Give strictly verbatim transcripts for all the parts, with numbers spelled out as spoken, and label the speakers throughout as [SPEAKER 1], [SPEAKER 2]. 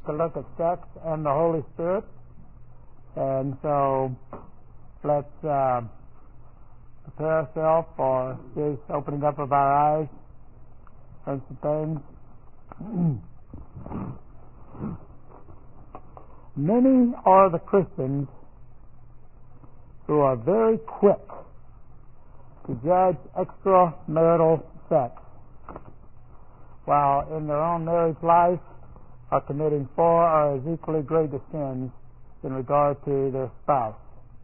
[SPEAKER 1] to look at sex and the Holy Spirit. And so let's uh, prepare ourselves for this opening up of our eyes and some things. Many are the Christians who are very quick to judge extramarital sex, while in their own marriage life are committing four or as equally great sins in regard to their spouse.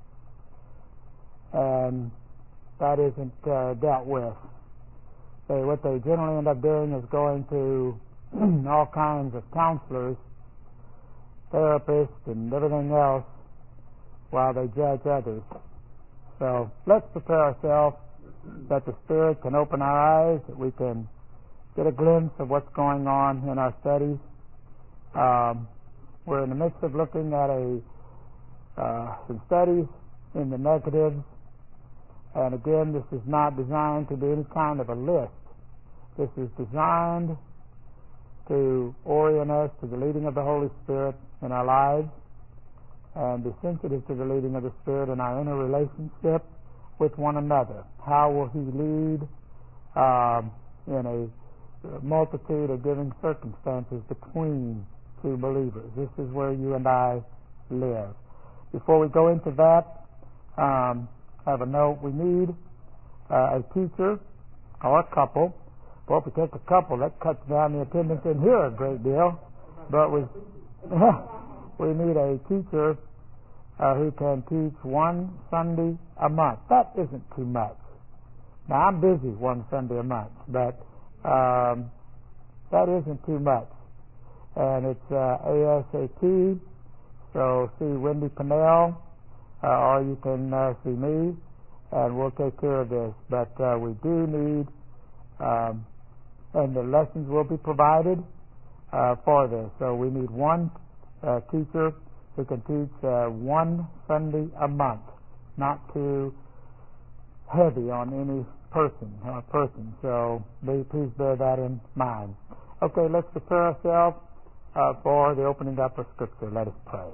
[SPEAKER 1] And that isn't uh, dealt with. They, what they generally end up doing is going to all kinds of counselors, therapists, and everything else while they judge others. So let's prepare ourselves that the Spirit can open our eyes, that we can get a glimpse of what's going on in our studies. Um, we're in the midst of looking at a uh, some studies in the negatives, and again, this is not designed to be any kind of a list. This is designed to orient us to the leading of the Holy Spirit in our lives and be sensitive to the leading of the Spirit in our inner relationship with one another. How will He lead um, in a multitude of giving circumstances between two believers? This is where you and I live. Before we go into that, um, I have a note. We need uh, a teacher or a couple. Well, if we take a couple, that cuts down the attendance in here a great deal. But we we need a teacher uh, who can teach one Sunday a month. That isn't too much. Now, I'm busy one Sunday a month, but um, that isn't too much. And it's uh, ASAP, so see Wendy Pinnell, uh, or you can uh, see me, and we'll take care of this. But uh, we do need, um, and the lessons will be provided uh, for this. So we need one uh, teacher who can teach uh, one Sunday a month, not too heavy on any person. Uh, person. So please bear that in mind. Okay, let's prepare ourselves uh, for the opening up of Scripture. Let us pray.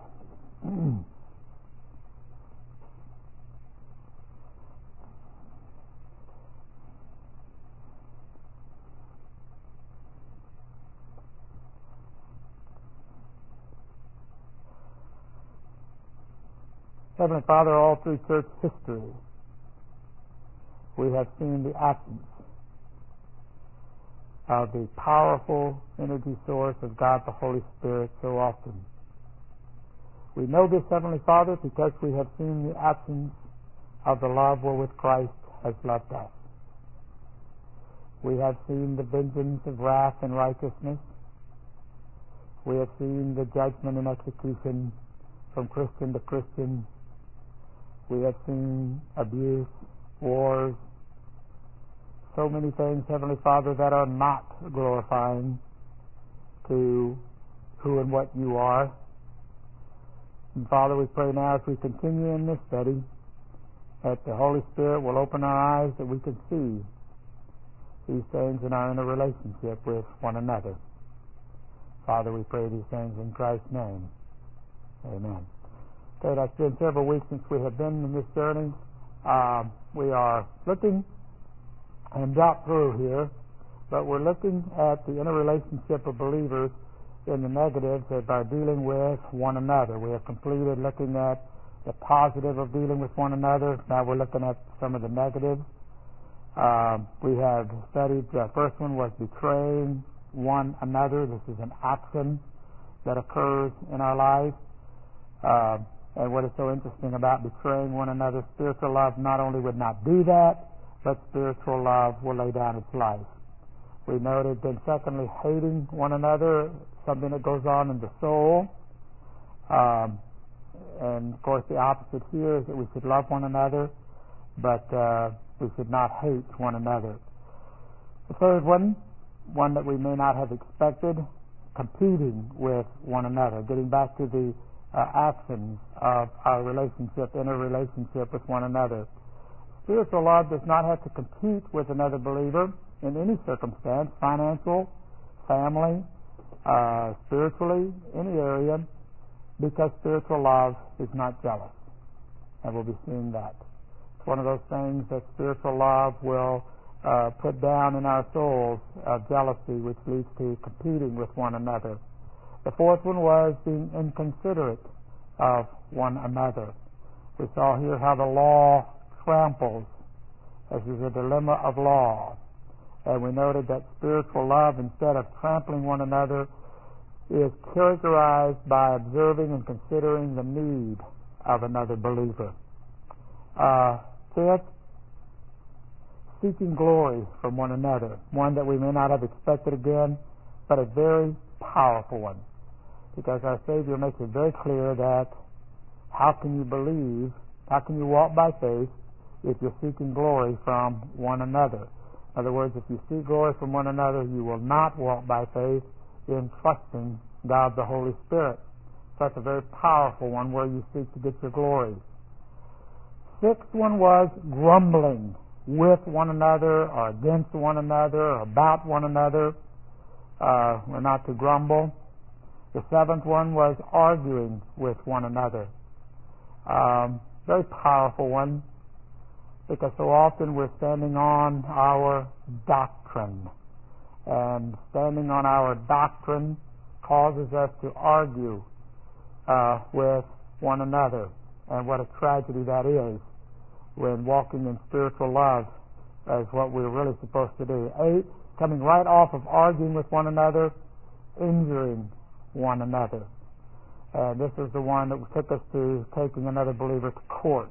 [SPEAKER 1] Heavenly Father, all through church history, we have seen the absence of the powerful energy source of God the Holy Spirit so often. We know this, Heavenly Father, because we have seen the absence of the love wherewith Christ has loved us. We have seen the vengeance of wrath and righteousness. We have seen the judgment and execution from Christian to Christian. We have seen abuse, wars, so many things, Heavenly Father, that are not glorifying to who and what you are. And Father, we pray now as we continue in this study that the Holy Spirit will open our eyes that we can see these things in our inner relationship with one another. Father, we pray these things in Christ's name. Amen. Okay, that's been several weeks since we have been in this journey. Uh, we are looking and drop through here, but we're looking at the inner relationship of believers in the negatives that are dealing with one another. We have completed looking at the positive of dealing with one another. Now we're looking at some of the negatives. Um, we have studied, the first one was betraying one another. This is an action that occurs in our life. Uh, and what is so interesting about betraying one another, spiritual love not only would not do that, but spiritual love will lay down its life. We noted then secondly, hating one another, something that goes on in the soul. Um, and of course the opposite here is that we should love one another, but uh, we should not hate one another. The third one, one that we may not have expected, competing with one another, getting back to the uh, actions of our relationship, inner relationship with one another. Spiritual love does not have to compete with another believer in any circumstance, financial, family, uh, spiritually, any area, because spiritual love is not jealous. And we'll be seeing that. It's one of those things that spiritual love will uh, put down in our souls of jealousy, which leads to competing with one another. The fourth one was being inconsiderate of one another. We saw here how the law tramples. This is a dilemma of law. And we noted that spiritual love, instead of trampling one another, is characterized by observing and considering the need of another believer. Uh, fifth, seeking glory from one another. One that we may not have expected again, but a very powerful one. Because our Savior makes it very clear that how can you believe, how can you walk by faith if you're seeking glory from one another? In other words, if you seek glory from one another, you will not walk by faith in trusting God the Holy Spirit. So that's a very powerful one where you seek to get your glory. Sixth one was grumbling with one another or against one another or about one another. Uh, we're not to grumble. The seventh one was arguing with one another. Um, very powerful one, because so often we're standing on our doctrine, and standing on our doctrine causes us to argue uh, with one another, and what a tragedy that is when walking in spiritual love is what we're really supposed to do. Eight, coming right off of arguing with one another, injuring one another. And this is the one that took us to taking another believer to court.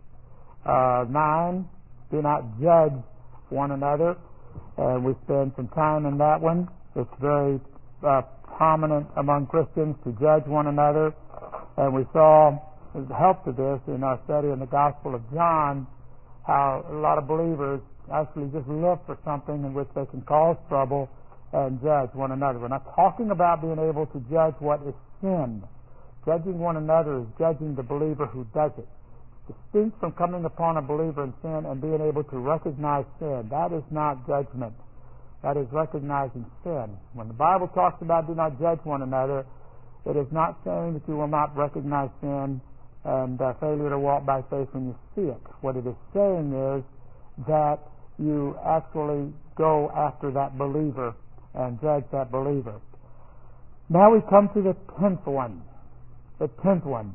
[SPEAKER 1] Uh, nine, do not judge one another. And we spend some time in that one. It's very uh, prominent among Christians to judge one another. And we saw the help to this in our study in the Gospel of John, how a lot of believers actually just look for something in which they can cause trouble and judge one another. We're not talking about being able to judge what is sin. Judging one another is judging the believer who does it. Distinct from coming upon a believer in sin and being able to recognize sin. That is not judgment. That is recognizing sin. When the Bible talks about do not judge one another, it is not saying that you will not recognize sin and uh, failure to walk by faith when you see it. What it is saying is that you actually go after that believer and judge that believer. Now we come to the tenth one. The tenth one.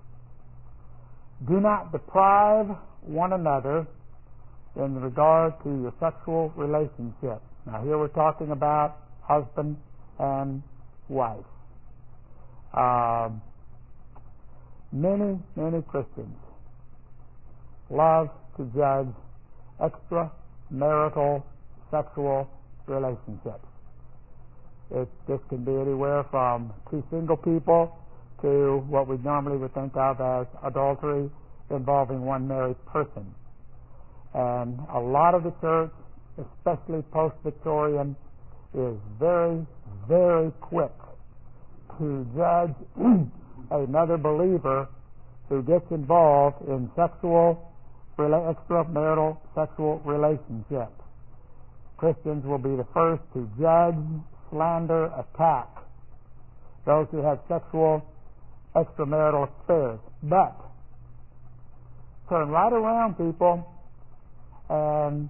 [SPEAKER 1] Do not deprive one another in regard to your sexual relationship. Now here we're talking about husband and wife. Um, many, many Christians love to judge extramarital sexual relationships. It, this can be anywhere from two single people to what we normally would think of as adultery involving one married person. And a lot of the church, especially post-Victorian, is very, very quick to judge another believer who gets involved in sexual, extramarital sexual relationships. Christians will be the first to judge, slander, attack those who have sexual extramarital affairs. But turn right around, people, and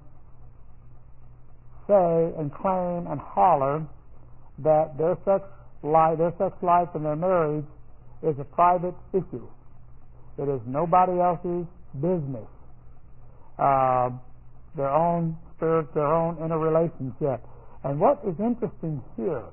[SPEAKER 1] say and claim and holler that their sex life, their sex life and their marriage is a private issue. It is nobody else's business. Uh, their own spirit, their own inner relationship. And what is interesting here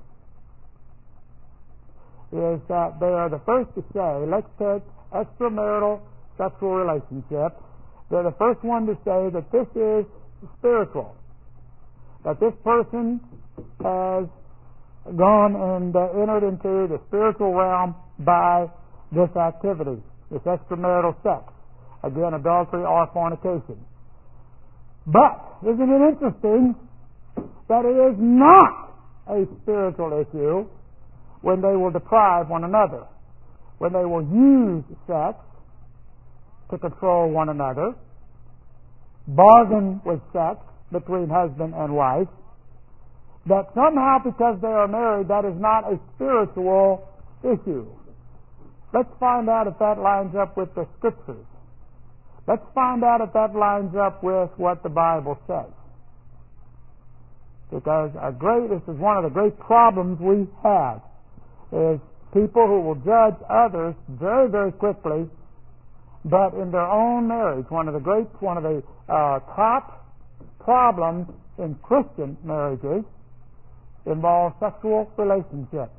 [SPEAKER 1] is that they are the first to say, let's take extramarital sexual relationship. They're the first one to say that this is spiritual, that this person has gone and uh, entered into the spiritual realm by this activity, this extramarital sex. Again, adultery or fornication. But isn't it interesting that it is not a spiritual issue when they will deprive one another, when they will use sex to control one another, bargain with sex between husband and wife. that somehow because they are married, that is not a spiritual issue. Let's find out if that lines up with the Scriptures. Let's find out if that lines up with what the Bible says. Because a great, this is one of the great problems we have, is people who will judge others very, very quickly, but in their own marriage. One of the great, one of the uh, top problems in Christian marriages involves sexual relationships.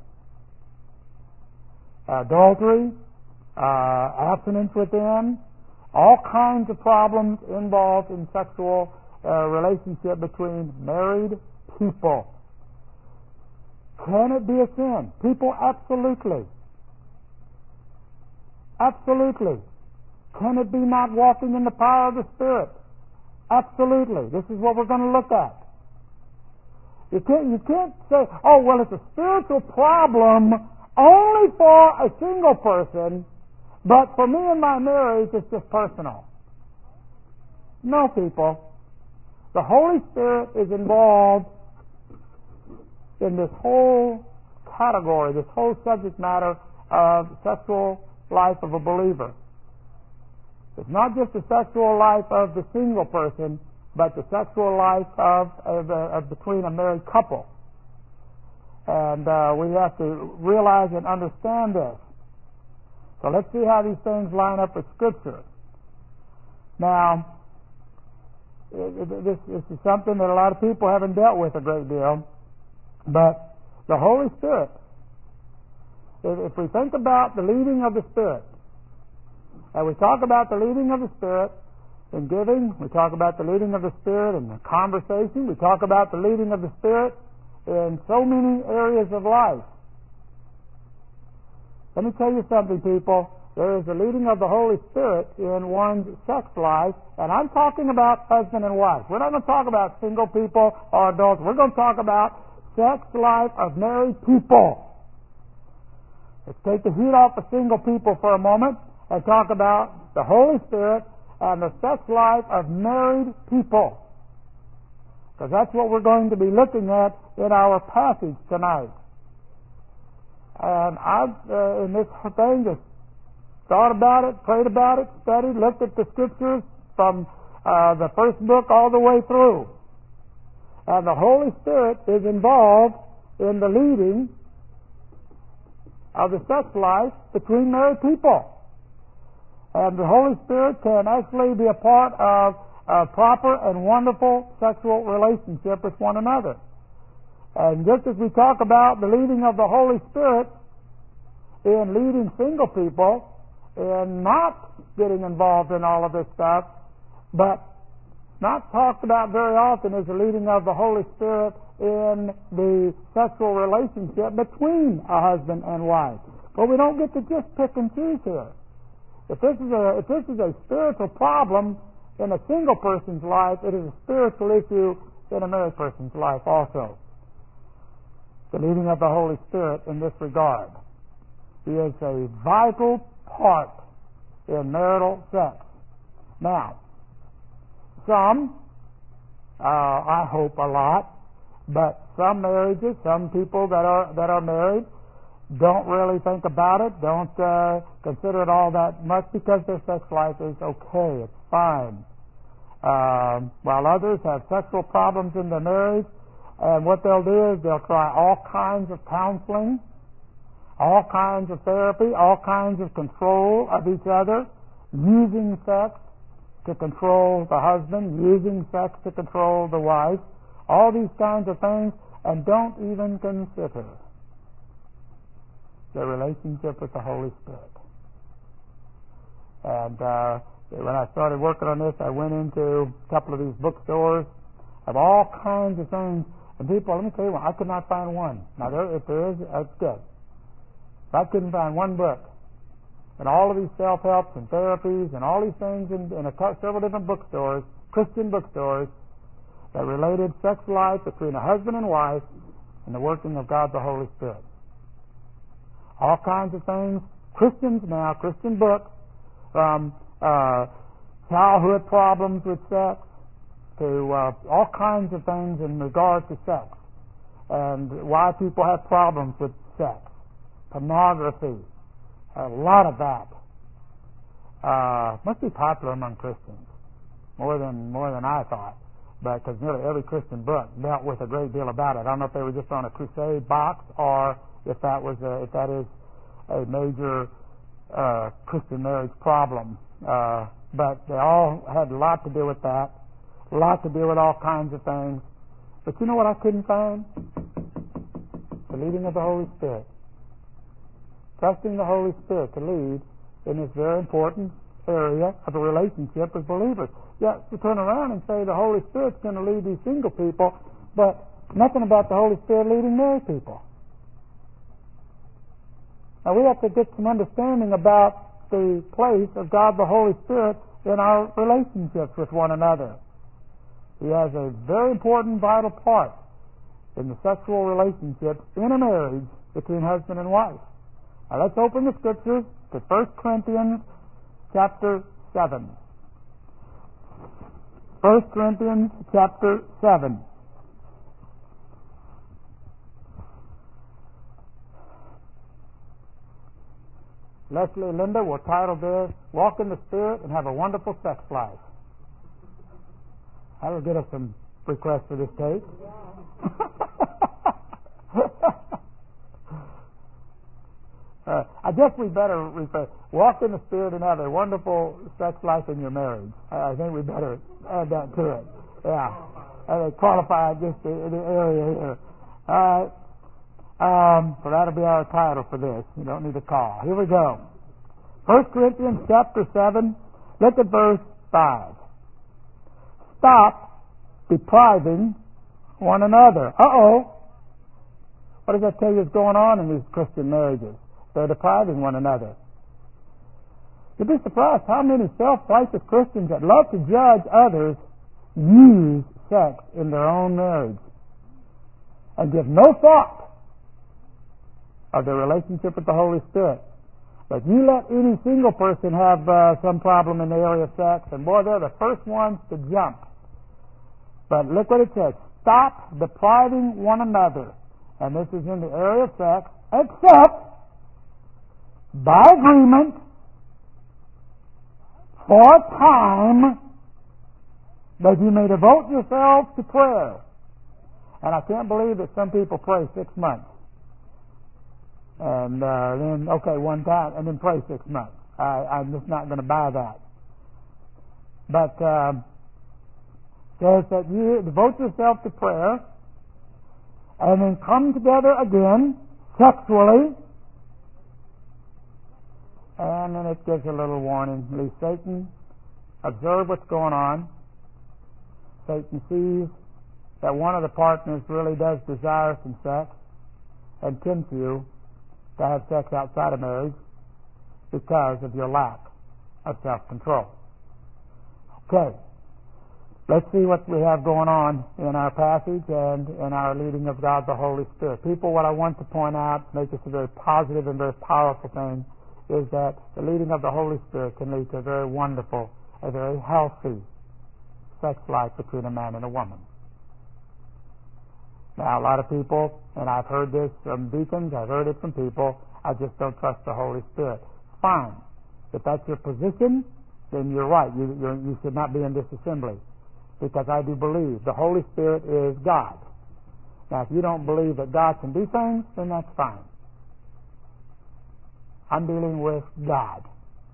[SPEAKER 1] Adultery, uh, abstinence within, all kinds of problems involved in sexual uh, relationship between married people. Can it be a sin? People, absolutely. Absolutely. Can it be not walking in the power of the Spirit? Absolutely. This is what we're going to look at. You can't, you can't say, oh, well, it's a spiritual problem only for a single person, but for me and my marriage, it's just personal. No, people. The Holy Spirit is involved in this whole category, this whole subject matter of sexual life of a believer. It's not just the sexual life of the single person, but the sexual life of, of, of between a married couple. And uh, we have to realize and understand this. So let's see how these things line up with Scripture. Now, this, this is something that a lot of people haven't dealt with a great deal, but the Holy Spirit, if, if we think about the leading of the Spirit, and we talk about the leading of the Spirit in giving, we talk about the leading of the Spirit in the conversation, we talk about the leading of the Spirit in so many areas of life. Let me tell you something, people. There is the leading of the Holy Spirit in one's sex life, and I'm talking about husband and wife. We're not going to talk about single people or adults. We're going to talk about sex life of married people. Let's take the heat off of single people for a moment and talk about the Holy Spirit and the sex life of married people. Because that's what we're going to be looking at in our passage tonight. And I've, uh, in this thing, just thought about it, prayed about it, studied, looked at the Scriptures from uh, the first book all the way through. And the Holy Spirit is involved in the leading of the sex life between married people. And the Holy Spirit can actually be a part of a proper and wonderful sexual relationship with one another. And just as we talk about the leading of the Holy Spirit in leading single people in not getting involved in all of this stuff, but not talked about very often is the leading of the Holy Spirit in the sexual relationship between a husband and wife. But we don't get to just pick and choose here. If this is a if this is a spiritual problem in a single person's life, it is a spiritual issue in a married person's life also. The leading of the Holy Spirit in this regard. He is a vital part in marital sex. Now, some, uh, I hope a lot, but some marriages, some people that are that are married, don't really think about it, don't uh, consider it all that much because their sex life is okay, it's fine. Um, while others have sexual problems in their marriage, and what they'll do is they'll try all kinds of counseling, all kinds of therapy, all kinds of control of each other, using sex to control the husband, using sex to control the wife, all these kinds of things, and don't even consider the relationship with the Holy Spirit. And uh, when I started working on this, I went into a couple of these bookstores of all kinds of things. And people, let me tell you what, I could not find one. Now, there, if there is, that's good. I couldn't find one book. And all of these self-helps and therapies and all these things in, in a, several different bookstores, Christian bookstores, that related sex life between a husband and wife and the working of God the Holy Spirit. All kinds of things. Christians now, Christian books, from uh, childhood problems with sex to uh, all kinds of things in regard to sex. and why people have problems with sex, pornography, a lot of that. Uh, must be popular among Christians, more than more than I thought, but because nearly every Christian book dealt with a great deal about it. I don't know if they were just on a crusade box or if that was a, if that is a major uh, Christian marriage problem. Uh, but they all had a lot to do with that, a lot to do with all kinds of things. But you know what I couldn't find? The leading of the Holy Spirit. Trusting the Holy Spirit to lead in this very important area of a relationship with believers. Yeah, you turn around and say the Holy Spirit's going to lead these single people, but nothing about the Holy Spirit leading married people. Now we have to get some understanding about the place of God the Holy Spirit in our relationships with one another. He has a very important, vital part in the sexual relationships in a marriage between husband and wife. Now let's open the scriptures to First Corinthians chapter seven. First Corinthians chapter seven. Leslie and Linda will title this, Walk in the Spirit and Have a Wonderful Sex Life. I will get us some requests for this tape. uh, I guess we better refer, walk in the Spirit and have a wonderful sex life in your marriage. I, I think we better add that to it. Yeah. Uh, qualify just the, the area here. All right. Um, so that'll be our title for this. You don't need a call. Here we go. First Corinthians chapter seven. Look at verse five. Stop depriving one another. Uh-oh. What does that tell you is going on in these Christian marriages? They're depriving one another. You'd be surprised how many self-righteous Christians that love to judge others use sex in their own marriage and give no thought of their relationship with the Holy Spirit. But you let any single person have uh, some problem in the area of sex, and boy, they're the first ones to jump. But look what it says. Stop depriving one another. And this is in the area of sex, except by agreement for a time that you may devote yourselves to prayer. And I can't believe that some people pray six months. And uh, then, okay, one time, and then pray six months. I, I'm just not going to buy that. But um, says that you devote yourself to prayer and then come together again sexually. And then it gives a little warning. Leave Satan, observe what's going on. Satan sees that one of the partners really does desire some sex and tempts you to have sex outside of marriage because of your lack of self-control. Okay, let's see what we have going on in our passage and in our leading of God the Holy Spirit. People, what I want to point out, make this a very positive and very powerful thing, is that the leading of the Holy Spirit can lead to a very wonderful, a very healthy sex life between a man and a woman. Now, a lot of people, and I've heard this from deacons, I've heard it from people, I just don't trust the Holy Spirit. Fine. If that's your position, then you're right. You, you're, you should not be in this assembly. Because I do believe the Holy Spirit is God. Now, if you don't believe that God can do things, then that's fine. I'm dealing with God.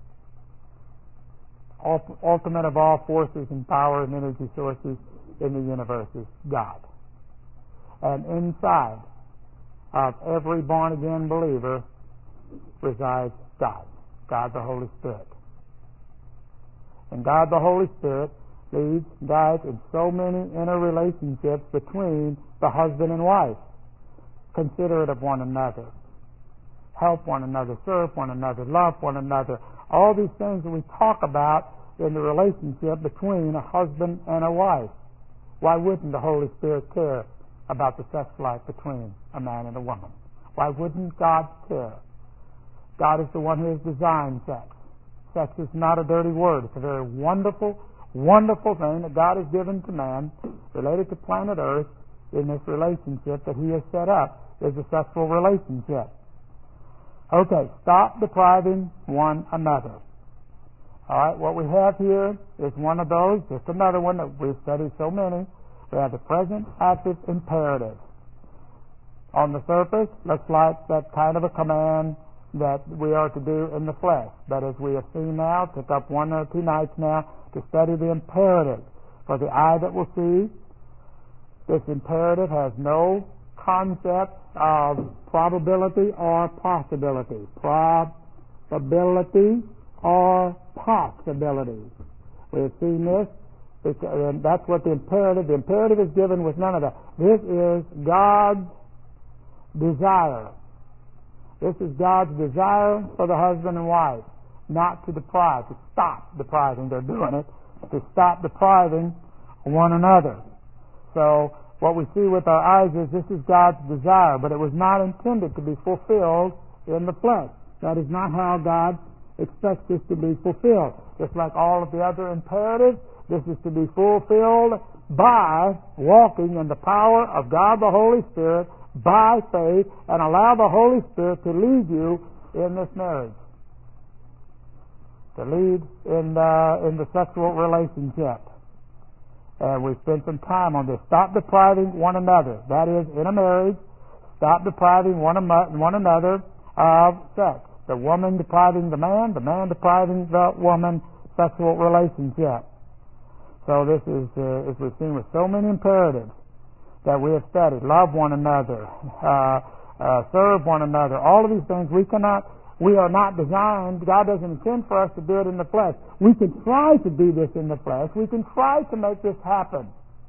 [SPEAKER 1] Ultimate of all forces and power and energy sources in the universe is God. And inside of every born-again believer resides God, God the Holy Spirit. And God the Holy Spirit leads, guides in so many interrelationships between the husband and wife. Considerate of one another. Help one another, serve one another, love one another. All these things that we talk about in the relationship between a husband and a wife. Why wouldn't the Holy Spirit care about the sex life between a man and a woman? Why wouldn't God care? God is the one who has designed sex. Sex is not a dirty word. It's a very wonderful, wonderful thing that God has given to man, related to planet Earth, in this relationship that He has set up is a sexual relationship. Okay, stop depriving one another. All right, what we have here is one of those, just another one that we've studied so many. We have the present active imperative. On the surface, looks like that kind of a command that we are to do in the flesh. But as we have seen now, took up one or two nights now to study the imperative. For the eye that will see, this imperative has no concept of probability or possibility. Probability or possibility. We have seen this, and that's what the imperative, the imperative is given with none of that. This is God's desire. This is God's desire for the husband and wife, not to deprive, to stop depriving. They're doing it, to stop depriving one another. So what we see with our eyes is this is God's desire, but it was not intended to be fulfilled in the flesh. That is not how God expects this to be fulfilled. Just like all of the other imperatives, this is to be fulfilled by walking in the power of God the Holy Spirit by faith, and allow the Holy Spirit to lead you in this marriage, to lead in the, in the sexual relationship. And we spent some time on this. Stop depriving one another. That is, in a marriage, stop depriving one, one another of sex. The woman depriving the man, the man depriving the woman, sexual relationship. So this is, uh, as we've seen with so many imperatives that we have studied, love one another, uh, uh, serve one another, all of these things we cannot, we are not designed, God doesn't intend for us to do it in the flesh. We can try to do this in the flesh. We can try to make this happen.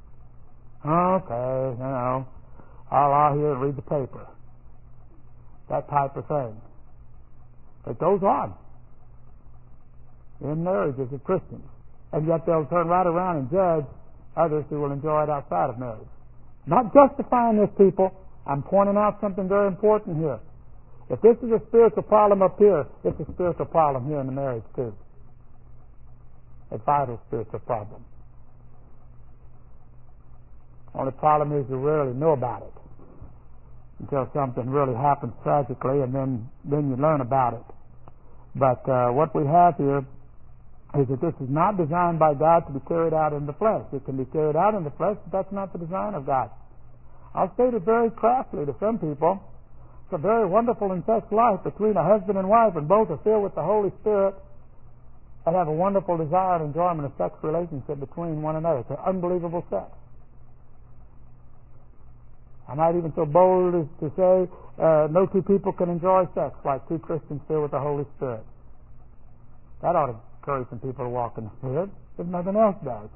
[SPEAKER 1] Okay, you know, I'll lie here and read the paper. That type of thing. It goes on in marriages of Christians. And yet they'll turn right around and judge others who will enjoy it outside of marriage. Not justifying this, people. I'm pointing out something very important here. If this is a spiritual problem up here, it's a spiritual problem here in the marriage too. A vital spiritual problem. Only problem is you rarely know about it until something really happens tragically, and then, then you learn about it. But uh, what we have here is that this is not designed by God to be carried out in the flesh. It can be carried out in the flesh, but that's not the design of God. I'll state it very craftily to some people. It's a very wonderful and sex life between a husband and wife, and both are filled with the Holy Spirit and have a wonderful desire and enjoyment of sex relationship between one another. It's an unbelievable sex. I'm not even so bold as to say uh, no two people can enjoy sex like two Christians filled with the Holy Spirit. That ought to encourage some people to walk in the Spirit, if nothing else does.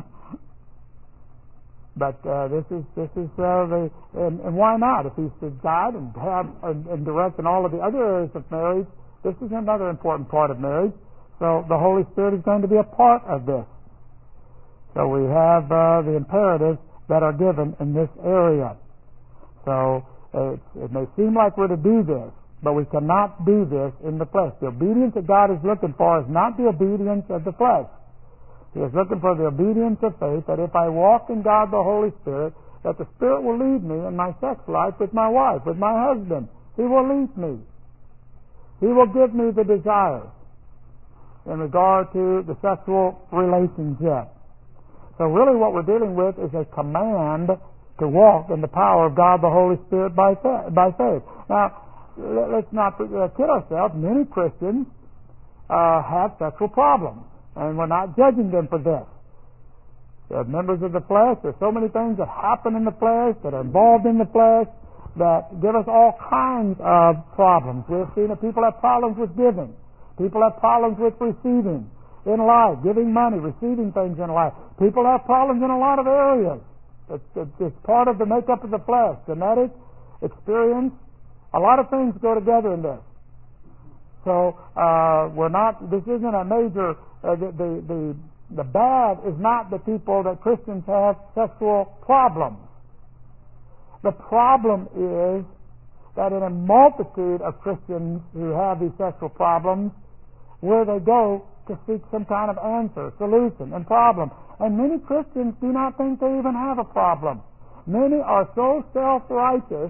[SPEAKER 1] But uh, this is this is uh, the and, and why not? If He's to guide and have and, and direct in all of the other areas of marriage, this is another important part of marriage. So the Holy Spirit is going to be a part of this. So we have uh, the imperatives that are given in this area. So uh, it may seem like we're to do this, but we cannot do this in the flesh. The obedience that God is looking for is not the obedience of the flesh. He is looking for the obedience of faith, that if I walk in God the Holy Spirit, that the Spirit will lead me in my sex life with my wife, with my husband. He will lead me. He will give me the desires in regard to the sexual relationship. So really what we're dealing with is a command to walk in the power of God the Holy Spirit by faith. Now, let's not kid ourselves. Many Christians uh, have sexual problems, and we're not judging them for this. They're members of the flesh. There's so many things that happen in the flesh, that are involved in the flesh, that give us all kinds of problems. We've seen that people have problems with giving. People have problems with receiving in life, giving money, receiving things in life. People have problems in a lot of areas. It's, it's, it's part of the makeup of the flesh. Genetic, experience, a lot of things go together in this. So uh, we're not. This isn't a major. Uh, the, the the the bad is not the people that Christians have sexual problems. The problem is that in a multitude of Christians who have these sexual problems, where they go to seek some kind of answer, solution, and problem. And many Christians do not think they even have a problem. many are so self-righteous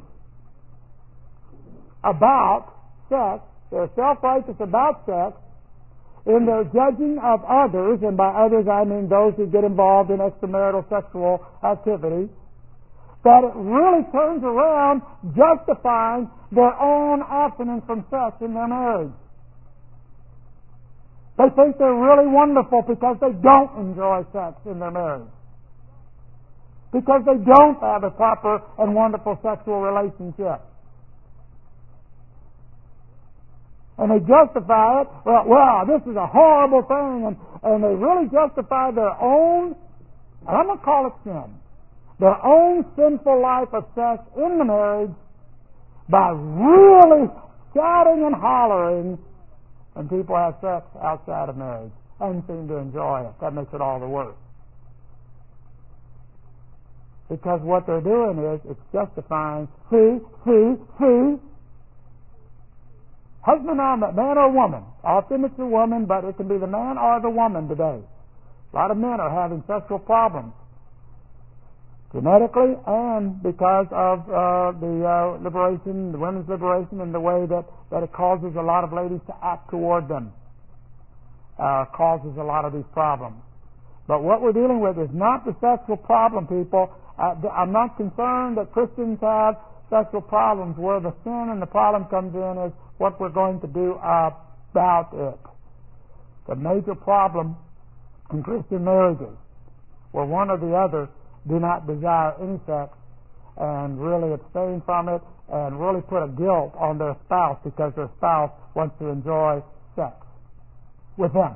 [SPEAKER 1] about sex, they're self-righteous about sex, in their judging of others, and by others I mean those who get involved in extramarital sexual activity, that it really turns around justifying their own abstinence from sex in their marriage. They think they're really wonderful because they don't enjoy sex in their marriage. Because they don't have a proper and wonderful sexual relationship. And they justify it, well, wow, this is a horrible thing, and, and they really justify their own, I'm going to call it sin, their own sinful life of sex in the marriage by really shouting and hollering when people have sex outside of marriage and seem to enjoy it. That makes it all the worse. Because what they're doing is, it's justifying, see, see, see, husband or man or woman. Often it's a woman, but it can be the man or the woman today. A lot of men are having sexual problems, genetically and because of uh, the uh, liberation, the women's liberation, and the way that, that it causes a lot of ladies to act toward them. Uh, causes a lot of these problems. But what we're dealing with is not the sexual problem, people. Uh, I'm not concerned that Christians have sexual problems. Where the sin and the problem comes in is what we're going to do about it. The major problem in Christian marriages, where one or the other do not desire any sex and really abstain from it and really put a guilt on their spouse because their spouse wants to enjoy sex with them.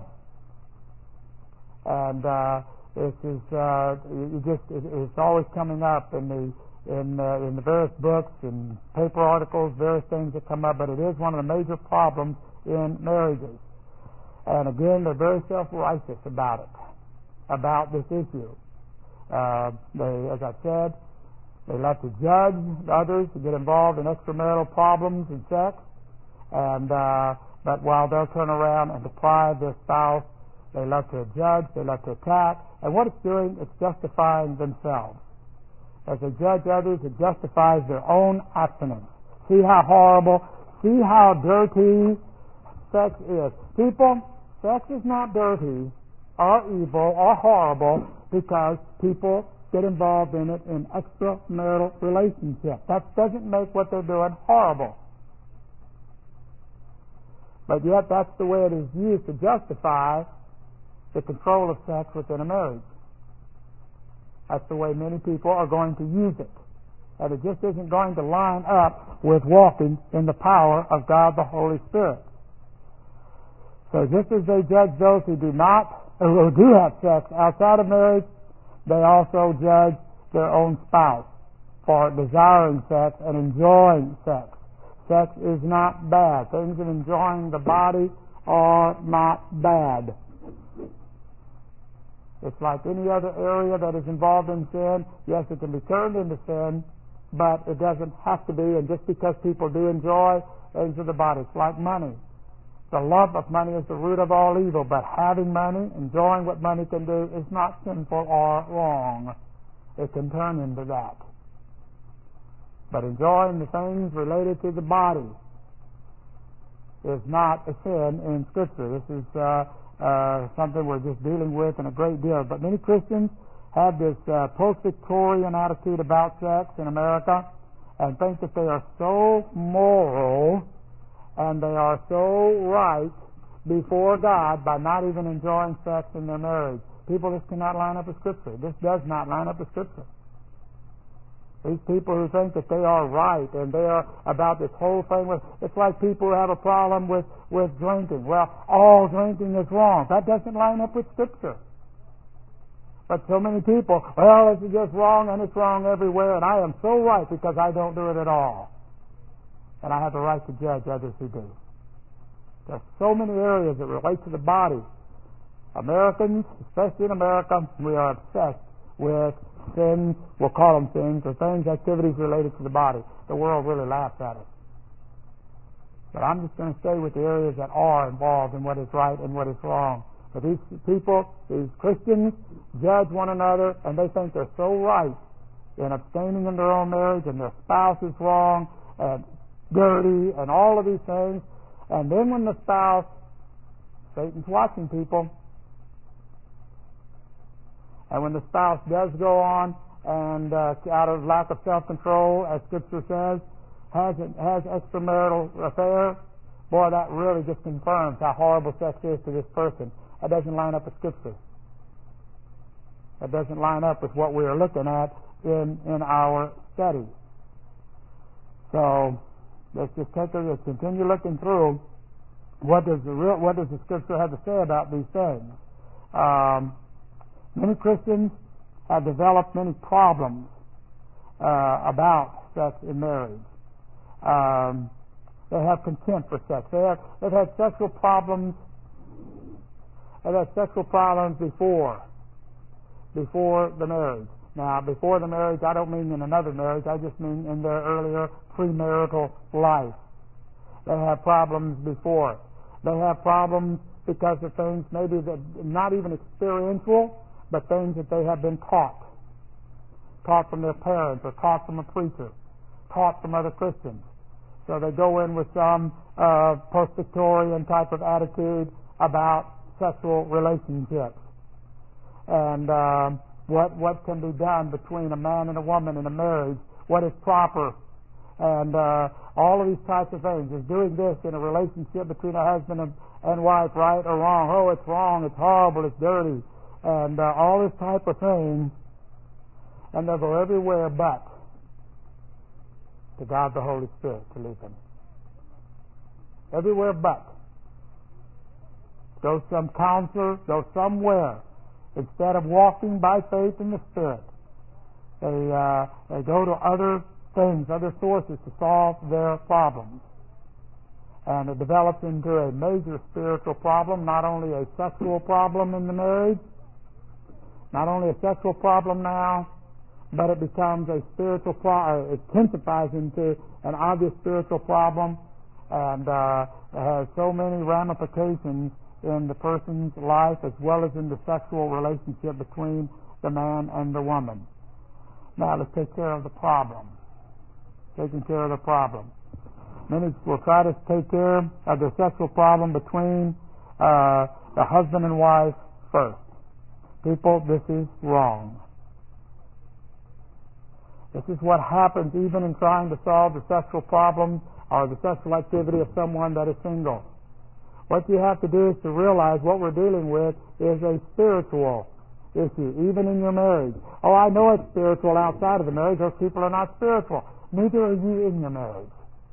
[SPEAKER 1] And uh, this is uh, you just it, it's always coming up in the in uh, in the various books and paper articles, various things that come up. But it is one of the major problems in marriages. And again, they're very self-righteous about it, about this issue. Uh, they, as I said, they love to judge others, to get involved in extramarital problems and sex, and uh, but while they'll turn around and deprive their spouse, they love to judge, they love to attack, and what it's doing, it's justifying themselves. As they judge others, it justifies their own abstinence. See how horrible, see how dirty sex is. People, sex is not dirty or evil or horrible because people get involved in it in extramarital relationships. That doesn't make what they're doing horrible. But yet that's the way it is used to justify the control of sex within a marriage. That's the way many people are going to use it. And it just isn't going to line up with walking in the power of God the Holy Spirit. So just as they judge those who do not, or who do have sex outside of marriage, they also judge their own spouse for desiring sex and enjoying sex. Sex is not bad. Things of enjoying the body are not bad. It's like any other area that is involved in sin. Yes, it can be turned into sin, but it doesn't have to be. And just because people do enjoy things of the body, it's like money. The love of money is the root of all evil, but having money, enjoying what money can do, is not sinful or wrong. It can turn into that. But enjoying the things related to the body is not a sin in Scripture. This is uh, uh, something we're just dealing with in a great deal. But many Christians have this uh, post-Victorian attitude about sex in America and think that they are so moral and they are so right before God by not even enjoying sex in their marriage. People, this cannot line up with Scripture. This does not line up with Scripture. These people who think that they are right and they are about this whole thing with, it's like people who have a problem with, with drinking. Well, all drinking is wrong. That doesn't line up with Scripture. But so many people, well, this is just wrong and it's wrong everywhere and I am so right because I don't do it at all. And I have the right to judge others who do. There's so many areas that relate to the body. Americans, especially in America, we are obsessed with sins, we'll call them sins, or things, activities related to the body. The world really laughs at us. But I'm just going to stay with the areas that are involved in what is right and what is wrong. But these people, these Christians, judge one another, and they think they're so right in abstaining in their own marriage, and their spouse is wrong and dirty and all of these things. And then when the spouse, Satan's watching people, and when the spouse does go on and uh, out of lack of self-control, as Scripture says, has has extramarital affair, boy, that really just confirms how horrible sex is to this person. That doesn't line up with Scripture. That doesn't line up with what we are looking at in in our study. So let's just take a let's continue looking through what does the real what does the Scripture have to say about these things. Um, many Christians have developed many problems uh, about sex in marriage. Um, they have contempt for sex. They have they've had sexual problems. They've had sexual problems before before the marriage. Now, before the marriage, I don't mean in another marriage. I just mean in their earlier premarital life. They have problems before. They have problems because of things maybe that not even experiential, but things that they have been taught. Taught from their parents, or taught from a preacher, taught from other Christians. So they go in with some uh, post-Victorian type of attitude about sexual relationships. And um, what what can be done between a man and a woman in a marriage, what is proper, and uh, all of these types of things. Is doing this in a relationship between a husband and, and wife right or wrong? Oh, it's wrong, it's horrible, it's dirty, and uh, all this type of thing. And they'll go everywhere but to God the Holy Spirit to lead them. Everywhere but. Go some counselor, go somewhere. Instead of walking by faith in the Spirit, they, uh, they go to other things, other sources to solve their problems. And it develops into a major spiritual problem, not only a sexual problem in the marriage, not only a sexual problem now, but it becomes a spiritual problem, it intensifies into an obvious spiritual problem, and uh, it has so many ramifications in the person's life as well as in the sexual relationship between the man and the woman. Now let's take care of the problem. Taking care of the problem. Many will try to take care of the sexual problem between uh, the husband and wife first. People, this is wrong. This is what happens even in trying to solve the sexual problem or the sexual activity of someone that is single. What you have to do is to realize what we're dealing with is a spiritual issue, even in your marriage. Oh, I know it's spiritual outside of the marriage. Those people are not spiritual. Neither are you in your marriage.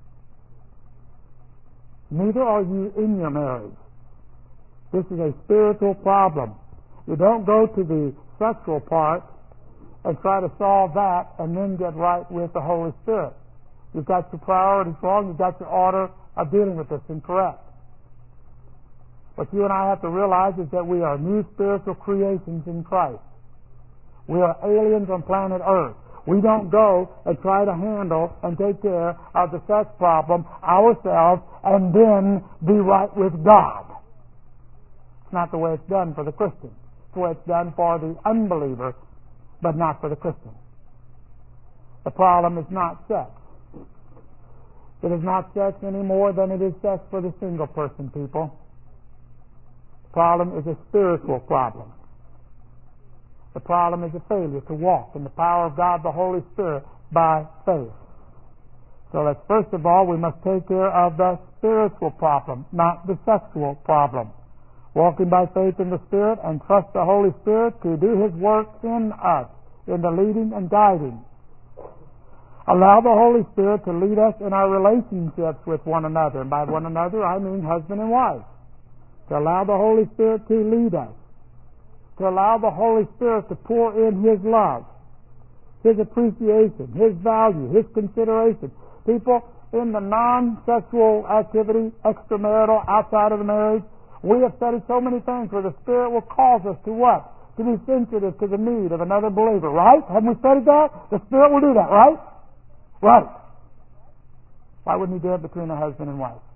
[SPEAKER 1] Neither are you in your marriage. This is a spiritual problem. You don't go to the sexual part and try to solve that and then get right with the Holy Spirit. You've got your priorities wrong. You've got your order of dealing with this incorrect. What you and I have to realize is that we are new spiritual creations in Christ. We are aliens on planet Earth. We don't go and try to handle and take care of the sex problem ourselves and then be right with God. It's not the way it's done for the Christian. It's the way it's done for the unbeliever, but not for the Christian. The problem is not sex. It is not sex any more than it is sex for the single person, people. The problem is a spiritual problem. The problem is a failure to walk in the power of God, the Holy Spirit, by faith. So let's first of all, we must take care of the spiritual problem, not the sexual problem. Walking by faith in the Spirit and trust the Holy Spirit to do His work in us, in the leading and guiding. Allow the Holy Spirit to lead us in our relationships with one another. And by one another, I mean husband and wife. To allow the Holy Spirit to lead us. To allow the Holy Spirit to pour in His love, His appreciation, His value, His consideration. People, in the non-sexual activity, extramarital, outside of the marriage, we have studied so many things where the Spirit will cause us to what? To be sensitive to the need of another believer, right? Haven't we studied that? The Spirit will do that, right? Right. Why wouldn't He do it between a husband and wife?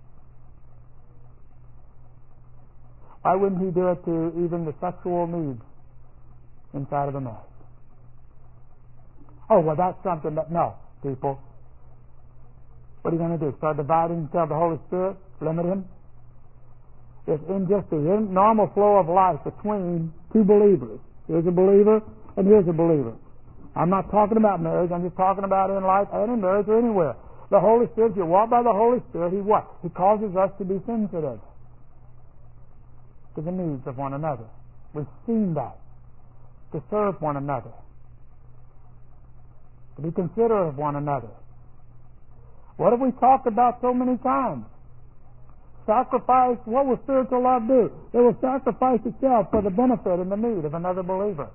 [SPEAKER 1] Why wouldn't He do it to even the sexual needs inside of a marriage? Oh, well, that's something that... No, people. What are you going to do? Start dividing and tell the Holy Spirit? Limit Him? It's in just the normal flow of life between two believers. Here's a believer and here's a believer. I'm not talking about marriage. I'm just talking about in life and in marriage or anywhere. The Holy Spirit, if you walk by the Holy Spirit, He what? He causes us to be sensitive to the needs of one another. We've seen that. To serve one another. To be considerate of one another. What have we talked about so many times? Sacrifice. What will spiritual love do? It will sacrifice itself for the benefit and the need of another believer.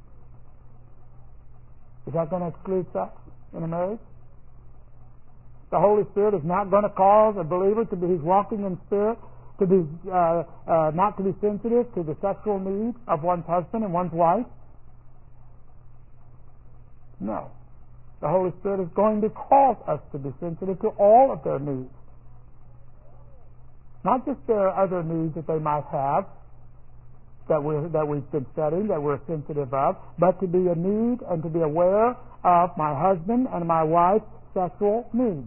[SPEAKER 1] Is that going to exclude sex in a marriage? The Holy Spirit is not going to cause a believer to be, he's walking in spirit, to be uh, uh, not to be sensitive to the sexual needs of one's husband and one's wife. No. The Holy Spirit is going to cause us to be sensitive to all of their needs. Not just their other needs that they might have, that, we that we've been studying, that we're sensitive of, but to be a need and to be aware of my husband and my wife's sexual needs.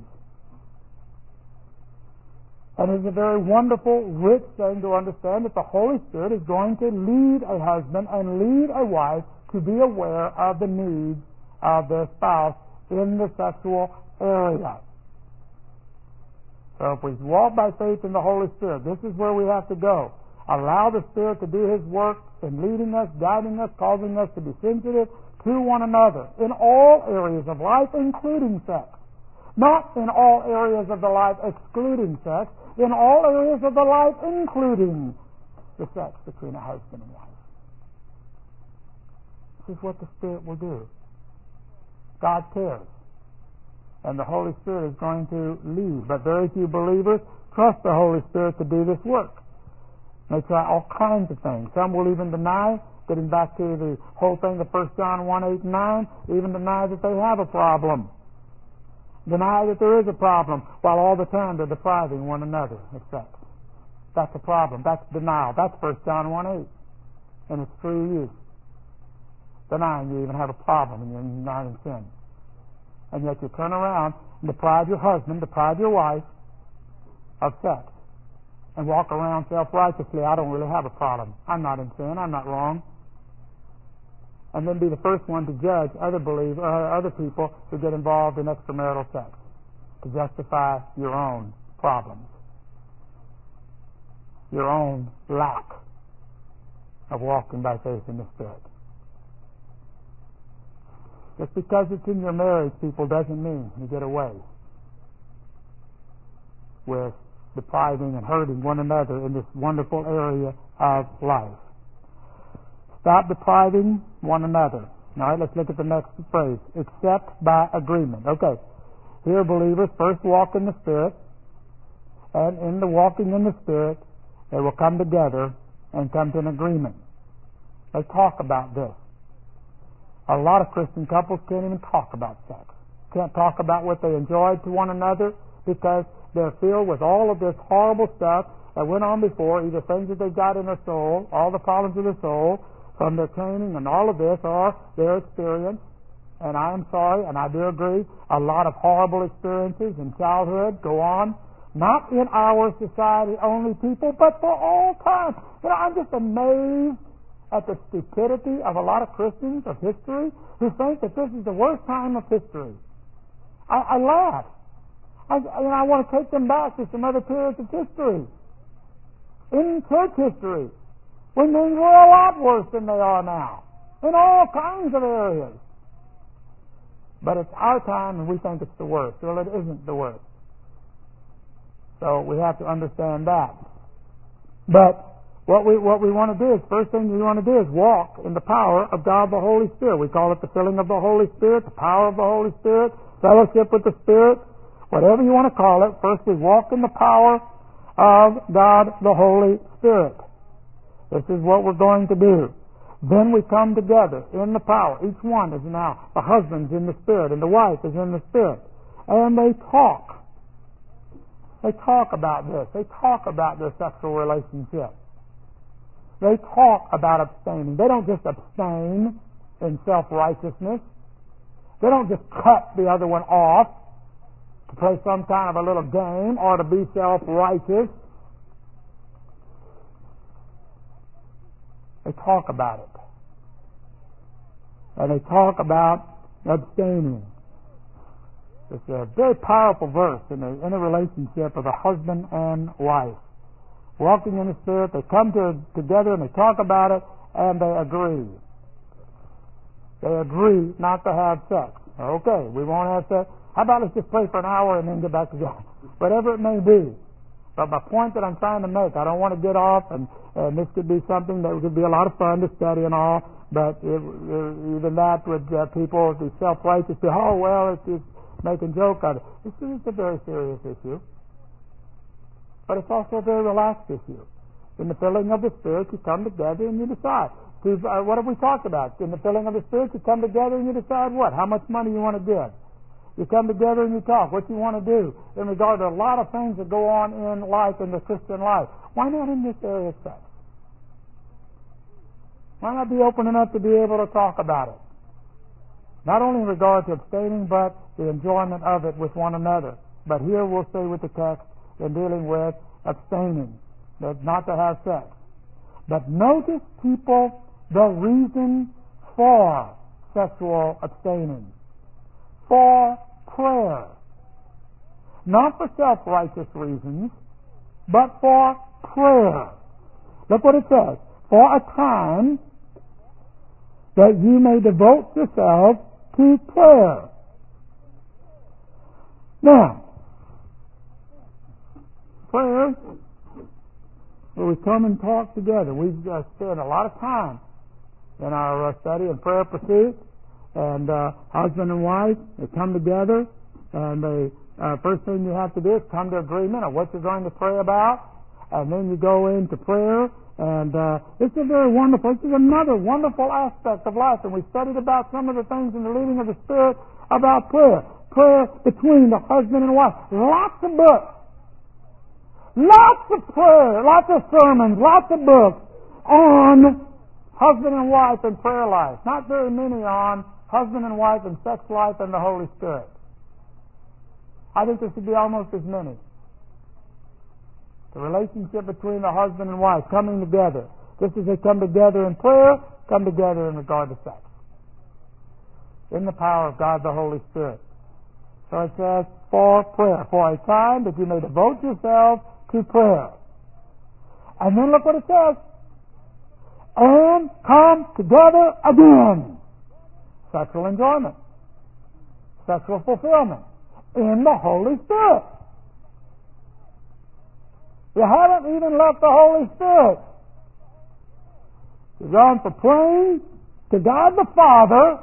[SPEAKER 1] And it's a very wonderful, rich thing to understand that the Holy Spirit is going to lead a husband and lead a wife to be aware of the needs of their spouse in the sexual area. So if we walk by faith in the Holy Spirit, this is where we have to go. Allow the Spirit to do His work in leading us, guiding us, causing us to be sensitive to one another in all areas of life, including sex. Not in all areas of the life excluding sex, in all areas of the life including the sex between a husband and wife. This is what the Spirit will do. God cares. And the Holy Spirit is going to lead. But very few believers trust the Holy Spirit to do this work. They try all kinds of things. Some will even deny, getting back to the whole thing of First John one, eight, and nine, even deny that they have a problem. Deny that there is a problem, while all the time they're depriving one another of sex. That's a problem. That's denial. That's First John one, eight. And it's true use. Denying you even have a problem and you're not in sin. And yet you turn around and deprive your husband, deprive your wife of sex. And walk around self-righteously. I don't really have a problem. I'm not in sin. I'm not wrong. And then be the first one to judge other believers, uh, other people who get involved in extramarital sex, to justify your own problems, your own lack of walking by faith in the Spirit. Just because it's in your marriage, people, doesn't mean you get away with depriving and hurting one another in this wonderful area of life. Stop depriving one another. All right, let's look at the next phrase. Except by agreement. Okay. Here, believers first walk in the Spirit, and in the walking in the Spirit, they will come together and come to an agreement. They talk about this. A lot of Christian couples can't even talk about sex. Can't talk about what they enjoyed to one another because they're filled with all of this horrible stuff that went on before, either things that they got in their soul, all the problems of the soul, from their training and all of this, or their experience. And I am sorry, and I do agree, a lot of horrible experiences in childhood go on, not in our society only, people, but for all time. You know, I'm just amazed at the stupidity of a lot of Christians of history who think that this is the worst time of history. I, I laugh. I, you know, I want to take them back to some other periods of history. In church history, when things were a lot worse than they are now, in all kinds of areas. But it's our time and we think it's the worst. Well, it isn't the worst. So we have to understand that. But what we what we want to do is, first thing we want to do is walk in the power of God the Holy Spirit. We call it the filling of the Holy Spirit, the power of the Holy Spirit, fellowship with the Spirit, whatever you want to call it. First we walk in the power of God the Holy Spirit. This is what we're going to do. Then we come together in the power. Each one is now, the husband's in the Spirit and the wife is in the Spirit. And they talk. They talk about this. They talk about their sexual relationship. They talk about abstaining. They don't just abstain in self-righteousness. They don't just cut the other one off to play some kind of a little game or to be self-righteous. They talk about it. And they talk about abstaining. It's a very powerful verse in the, in the relationship of a husband and wife. Walking in the Spirit, they come to, together and they talk about it, and they agree. They agree not to have sex. Okay, we won't have sex. How about let's just pray for an hour and then get back together? Whatever it may be. But my point that I'm trying to make, I don't want to get off, and, and this could be something that would be a lot of fun to study and all, but it, it, even that would uh, people be self-righteous, say, oh, well, it's just making joke of it. This is a very serious issue. But it's also a very relaxed issue. In the filling of the Spirit, you come together and you decide. To, uh, what have we talked about? In the filling of the Spirit, you come together and you decide what? How much money you want to give. You come together and you talk what you want to do in regard to a lot of things that go on in life, in the Christian life. Why not in this area of sex? Why not be open enough to be able to talk about it? Not only in regard to abstaining, but the enjoyment of it with one another. But here we'll stay with the text in dealing with abstaining, that not to have sex. But notice, people, the reason for sexual abstaining. For prayer. Not for self-righteous reasons, but for prayer. Look what it says. For a time that you may devote yourselves to prayer. Now, prayer, where we come and talk together. We've uh, spent a lot of time in our uh, study and prayer pursuit, and uh, husband and wife, they come together, and the uh, first thing you have to do is come to agreement of what you're going to pray about, and then you go into prayer, and uh, it's a very wonderful, this is another wonderful aspect of life, and we studied about some of the things in the leading of the Spirit about prayer. Prayer between the husband and wife. Lots of books. Lots of prayer, lots of sermons, lots of books on husband and wife and prayer life. Not very many on husband and wife and sex life and the Holy Spirit. I think there should be almost as many. The relationship between the husband and wife coming together. Just as they come together in prayer, come together in regard to sex. In the power of God the Holy Spirit. So it says, for prayer, for a time that you may devote yourselves to prayer. And then look what it says. And come together again. Sexual enjoyment. Sexual fulfillment. In the Holy Spirit. You haven't even left the Holy Spirit. You've gone from praying to God the Father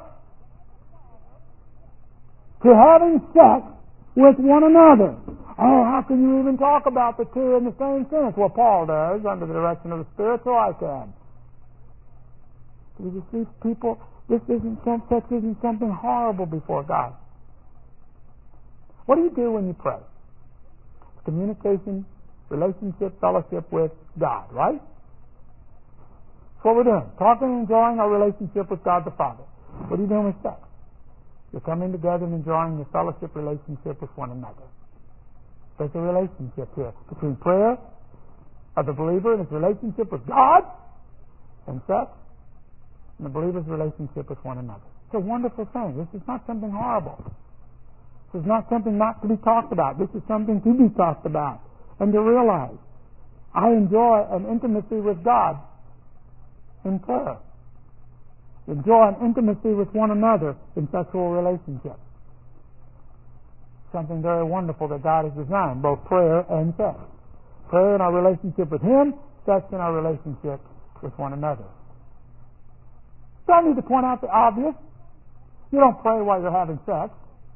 [SPEAKER 1] to having sex with one another. Oh, how can you even talk about the two in the same sentence? Well, Paul does, under the direction of the Spirit, so I can. Because you see, people, this isn't some, sex isn't something horrible before God. What do you do when you pray? Communication, relationship, fellowship with God, right? That's what we're doing. Talking and enjoying our relationship with God the Father. What are you doing with sex? You're coming together and enjoying your fellowship relationship with one another. There's a relationship here between prayer of the believer and his relationship with God and sex and the believer's relationship with one another. It's a wonderful thing. This is not something horrible. This is not something not to be talked about. This is something to be talked about and to realize. I enjoy an intimacy with God in prayer. Enjoy an intimacy with one another in sexual relationships. Something very wonderful that God has designed, both prayer and sex. Prayer in our relationship with Him, sex in our relationship with one another. Don't need to point out the obvious. You don't pray while you're having sex.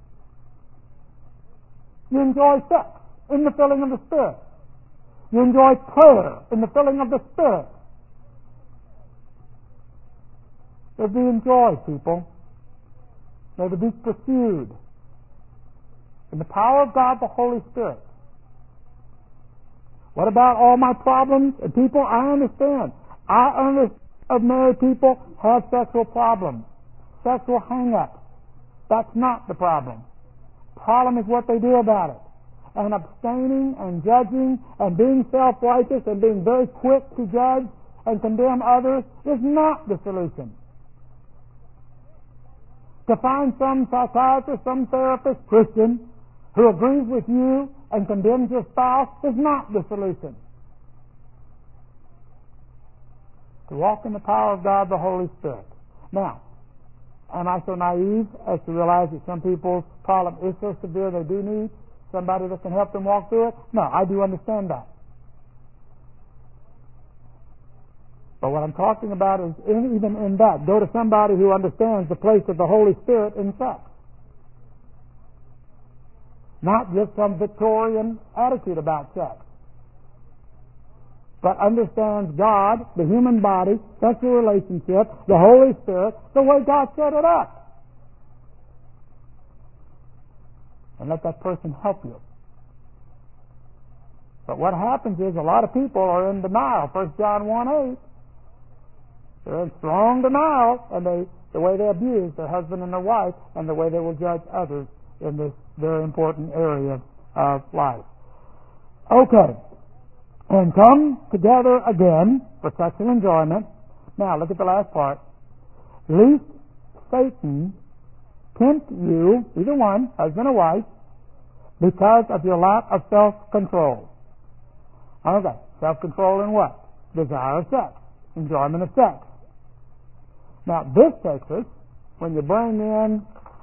[SPEAKER 1] You enjoy sex in the filling of the Spirit. You enjoy prayer in the filling of the Spirit. They're to be enjoyed, people. They're to be pursued. In the power of God, the Holy Spirit. What about all my problems? And people, I understand. I understand of married people have sexual problems, sexual hang-ups. That's not the problem. Problem is what they do about it. And abstaining and judging and being self-righteous and being very quick to judge and condemn others is not the solution. To find some psychiatrist, some therapist, Christian, who agrees with you and condemns your spouse is not the solution. To walk in the power of God, the Holy Spirit. Now, am I so naive as to realize that some people's problem is so severe they do need somebody that can help them walk through it? No, I do understand that. But what I'm talking about is in, even in that, go to somebody who understands the place of the Holy Spirit in sex. Not just some Victorian attitude about sex, but understands God, the human body, sexual relationship, the Holy Spirit, the way God set it up. And let that person help you. But what happens is a lot of people are in denial. First John one eight. They're in strong denial, and they the way they abuse their husband and their wife, and the way they will judge others in this very important area of life. Okay. And come together again for sexual enjoyment. Now, look at the last part. Lest Satan tempt you, either one, husband or wife, because of your lack of self-control. Okay, self-control in what? Desire of sex, enjoyment of sex. Now, this takes us, when you bring in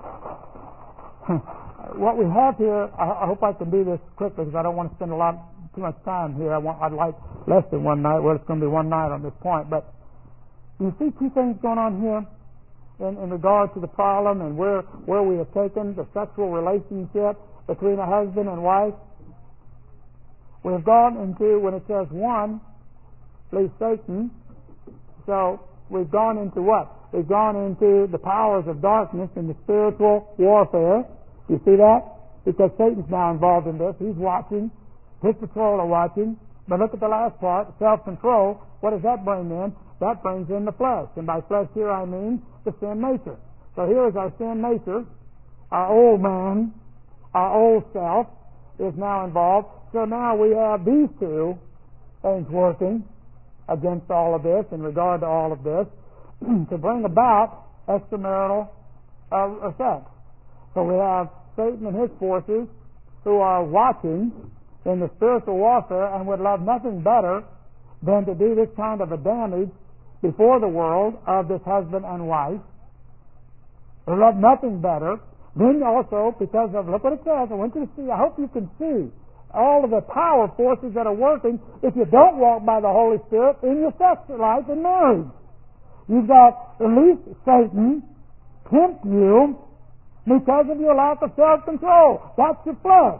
[SPEAKER 1] what we have here, I, I hope I can do this quickly because I don't want to spend a lot, too much time here. I want, I'd like less than one night. Well, it's going to be one night on this point. But you see two things going on here in, in regard to the problem and where, where we have taken the sexual relationship between a husband and wife. We have gone into, when it says one, leave Satan. So we've gone into what? We've gone into the powers of darkness and the spiritual warfare. You see that? Because Satan's now involved in this. He's watching. His patrol are watching. But look at the last part, self-control. What does that bring in? That brings in the flesh. And by flesh here I mean the sin nature. So here is our sin nature. Our old man, our old self is now involved. So now we have these two things working against all of this, in regard to all of this, to bring about extramarital uh, sex. So we have Satan and his forces who are watching in the spiritual warfare and would love nothing better than to do this kind of a damage before the world of this husband and wife. They love nothing better. Then also, because of, look what it says, I want you to see, I hope you can see all of the power forces that are working if you don't walk by the Holy Spirit in your sex life and marriage. You've got at least Satan tempt you because of your lack of self-control. That's your flesh.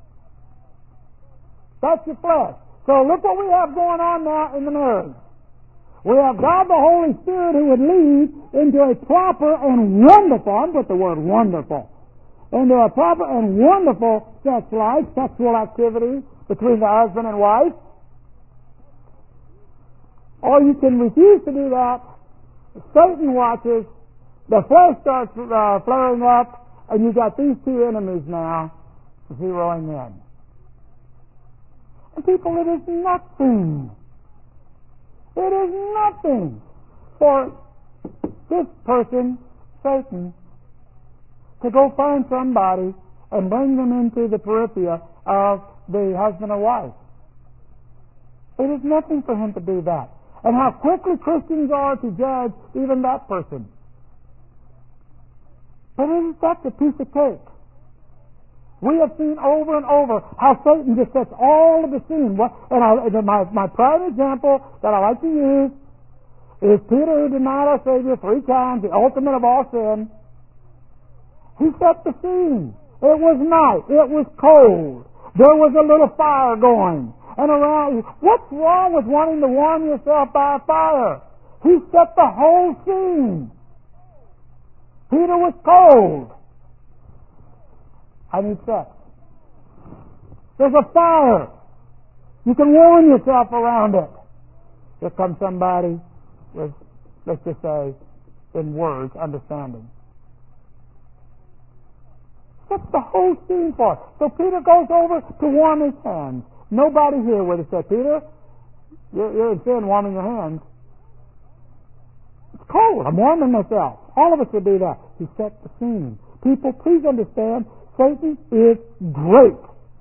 [SPEAKER 1] That's your flesh. So look what we have going on now in the marriage. We have God the Holy Spirit who would lead into a proper and wonderful, I'm put the word wonderful, into a proper and wonderful sex life, sexual activity between the husband and wife. Or you can refuse to do that. Satan watches, the flesh starts uh, flaring up, and you've got these two enemies now zeroing in. And people, it is nothing. It is nothing for this person, Satan, to go find somebody and bring them into the periphery of the husband or wife. It is nothing for him to do that. And how quickly Christians are to judge even that person. But isn't that the piece of cake? We have seen over and over how Satan just sets all of the scene. And I, my, my prime example that I like to use is Peter, who denied our Savior three times, the ultimate of all sin. He set the scene. It was night. It was cold. There was a little fire going. And around you, what's wrong with wanting to warm yourself by a fire? He set the whole scene. Peter was cold. I need sex. There's a fire. You can warm yourself around it. Here comes somebody with, let's just say, in words, understanding. What's the whole scene for? So Peter goes over to warm his hands. Nobody here would have said, Peter, you're, you're in sin warming your hands. It's cold. I'm warming myself. All of us would do that. He set the scene. People, please understand, Satan is great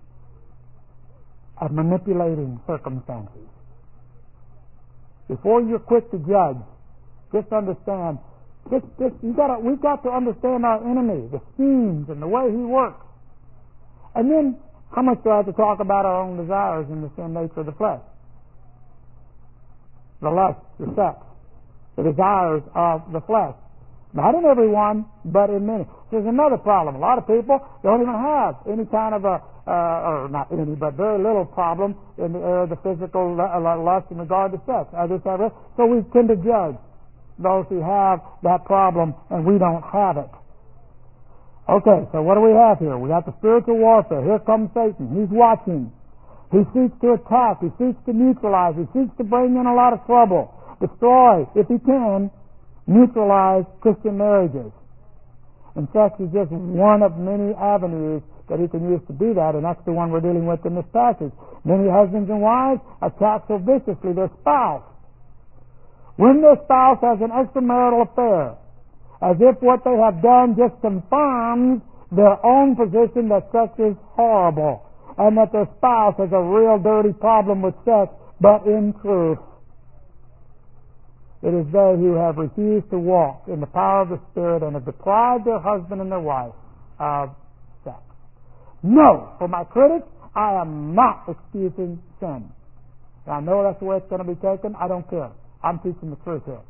[SPEAKER 1] at manipulating circumstances. Before you're quick to judge, just understand, just, just, you gotta, we've got to understand our enemy, the schemes and the way he works. And then, how much do I have to talk about our own desires and the sin nature of the flesh? The lust, the sex, the desires of the flesh. Not in everyone, but in many. There's another problem. A lot of people don't even have any kind of a, uh, or not any, but very little problem in the area of the physical lust in regard to sex. Others have it. So we tend to judge those who have that problem, and we don't have it. Okay, so what do we have here? We have the spiritual warfare. Here comes Satan. He's watching. He seeks to attack. He seeks to neutralize. He seeks to bring in a lot of trouble. Destroy, if he can, neutralize Christian marriages. And sex is just one of many avenues that he can use to do that, and that's the one we're dealing with in this passage. Many husbands and wives attack so viciously their spouse. When their spouse has an extramarital affair, as if what they have done just confirms their own position that sex is horrible, and that their spouse has a real dirty problem with sex, but in truth, it is they who have refused to walk in the power of the Spirit and have deprived their husband and their wife of sex. No, for my critics, I am not excusing sin. And I know that's the way it's going to be taken. I don't care. I'm teaching the truth here.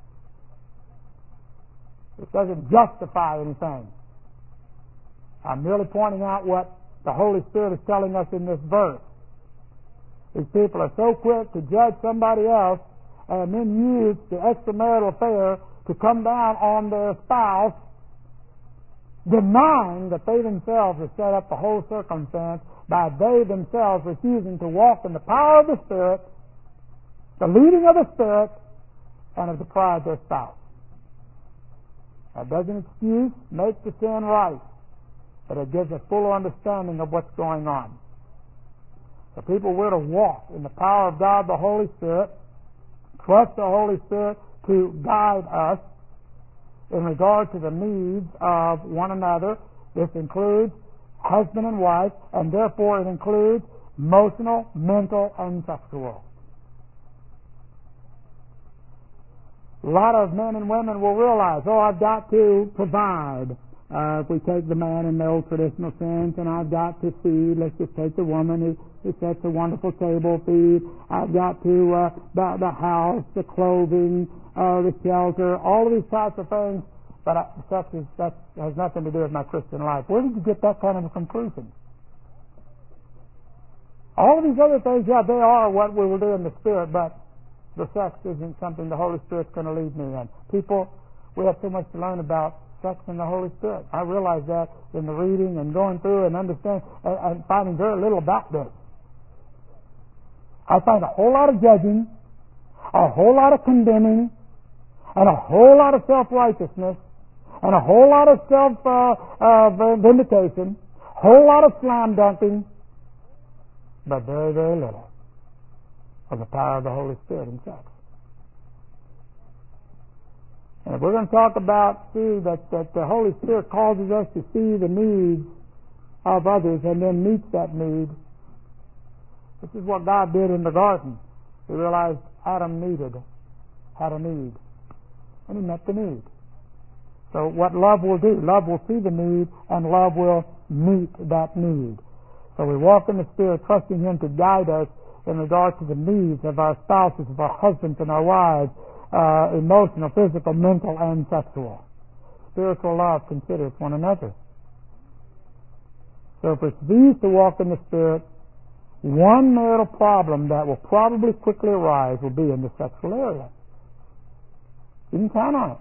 [SPEAKER 1] It doesn't justify anything. I'm merely pointing out what the Holy Spirit is telling us in this verse. These people are so quick to judge somebody else and then use the extramarital affair to come down on their spouse, denying that they themselves have set up the whole circumstance by they themselves refusing to walk in the power of the Spirit, the leading of the Spirit, and have deprived their spouse. That doesn't excuse, make the sin right, but it gives a fuller understanding of what's going on. The people were to walk in the power of God, the Holy Spirit, trust the Holy Spirit to guide us in regard to the needs of one another. This includes husband and wife, and therefore it includes emotional, mental, and sexual. A lot of men and women will realize, oh, I've got to provide. Uh, if we take the man in the old traditional sense, and I've got to feed, let's just take the woman who, who sets a wonderful table, feed. I've got to, uh, the, the house, the clothing, uh, the shelter, all of these types of things. But I, sex is, that has nothing to do with my Christian life. Where did you get that kind of a conclusion? All of these other things, yeah, they are what we will do in the Spirit, but the sex isn't something the Holy Spirit's going to lead me in. People, we have so much to learn about sex and the Holy Spirit. I realize that in the reading and going through and understanding and, and finding very little about this. I find a whole lot of judging, a whole lot of condemning, and a whole lot of self-righteousness, and a whole lot of self-vindication, a whole lot of slam dunking, but very, very little of the power of the Holy Spirit in sex. And if we're going to talk about, see, that, that the Holy Spirit causes us to see the needs of others and then meets that need, this is what God did in the garden. He realized Adam needed, had a need, and he met the need. So what love will do, love will see the need, and love will meet that need. So we walk in the Spirit, trusting Him to guide us in regard to the needs of our spouses, of our husbands and our wives, uh, emotional, physical, mental, and sexual. Spiritual love considers one another. So if it's these to walk in the Spirit, one marital problem that will probably quickly arise will be in the sexual area. You can count on it.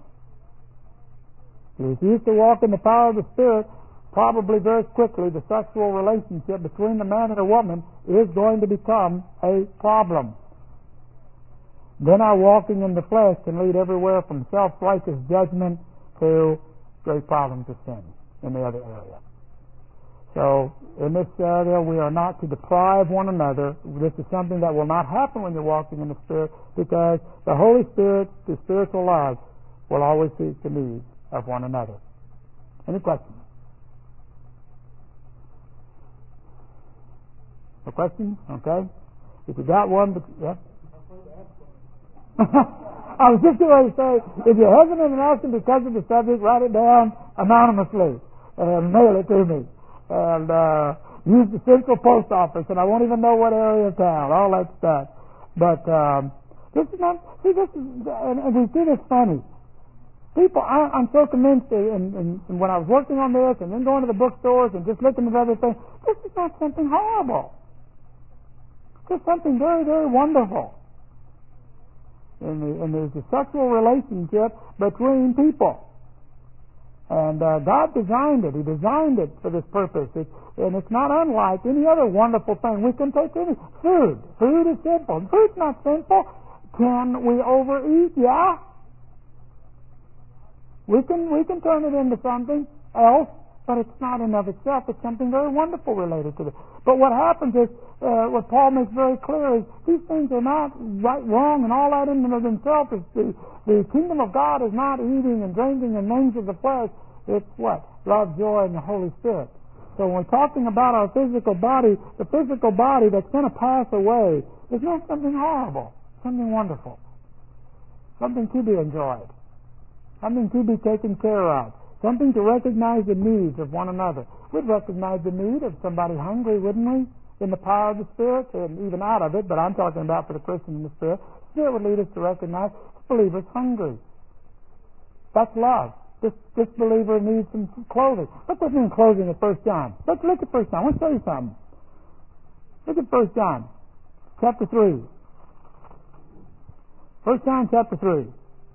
[SPEAKER 1] If it's used to walk in the power of the Spirit, probably very quickly the sexual relationship between the man and the woman is going to become a problem. Then our walking in the flesh can lead everywhere from self-righteous judgment to great problems of sin in the other area. So in this area, we are not to deprive one another. This is something that will not happen when you're walking in the Spirit, because the Holy Spirit, the spiritual love, will always seek the needs of one another. Any questions? No questions? Okay. If you got one, but yeah. I was just going to say, if you're hesitant in asking because of the subject, write it down anonymously and mail it to me. And uh, use the central post office, and I won't even know what area of town, all that stuff. But um, this is not, see, this is, and, and we see this funny. People, I, I'm so convinced, and, and, and when I was working on this, and then going to the bookstores and just looking at other things, this is not something horrible. It's just something very, very wonderful. And, the, and there's a sexual relationship between people. And uh, God designed it. He designed it for this purpose. It, and it's not unlike any other wonderful thing. We can take any food. Food is sinful. Food's not sinful. Can we overeat? Yeah. We can we can turn it into something else, but it's not in of itself. It's something very wonderful related to it. But what happens is, uh, what Paul makes very clear is these things are not right, wrong, and all that in and of themselves. Is the, the kingdom of God is not eating and drinking and things of the flesh. It's what? Love, joy, and the Holy Spirit. So when we're talking about our physical body, the physical body that's going to pass away is not something horrible. Something wonderful. Something to be enjoyed. Something to be taken care of. Something to recognize the needs of one another. We'd recognize the need of somebody hungry, wouldn't we? In the power of the Spirit, and even out of it, but I'm talking about for the Christian in the Spirit. The Spirit would lead us to recognize this believer's hungry. That's love. This, this believer needs some clothing. Look with me in closing at First John. Let's look at First John. I want to show you something. Look at First John, chapter three. First John, chapter three.